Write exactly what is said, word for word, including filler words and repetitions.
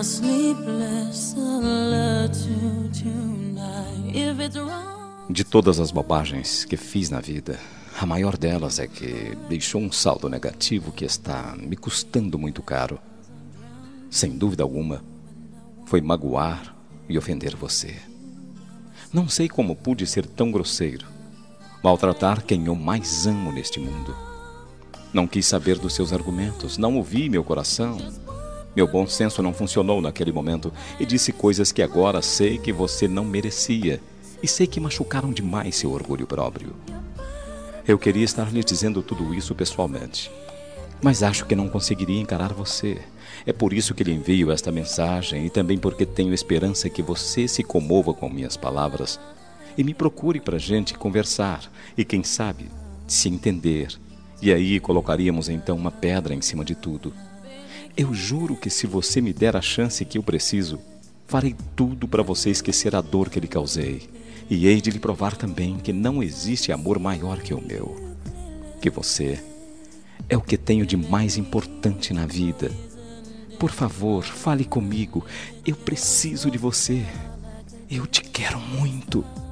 De todas as bobagens que fiz na vida, a maior delas é que deixou um saldo negativo que está me custando muito caro. Sem dúvida alguma, foi magoar e ofender você. Não sei como pude ser tão grosseiro, maltratar quem eu mais amo neste mundo. Não quis saber dos seus argumentos, não ouvi meu coração. Meu bom senso não funcionou naquele momento e disse coisas que agora sei que você não merecia e sei que machucaram demais seu orgulho próprio. Eu queria estar lhe dizendo tudo isso pessoalmente, mas acho que não conseguiria encarar você. É por isso que lhe envio esta mensagem e também porque tenho esperança que você se comova com minhas palavras e me procure para a gente conversar e, quem sabe, se entender. E aí colocaríamos então uma pedra em cima de tudo. Eu juro que se você me der a chance que eu preciso, farei tudo para você esquecer a dor que lhe causei. E hei de lhe provar também que não existe amor maior que o meu. Que você é o que tenho de mais importante na vida. Por favor, fale comigo. Eu preciso de você. Eu te quero muito.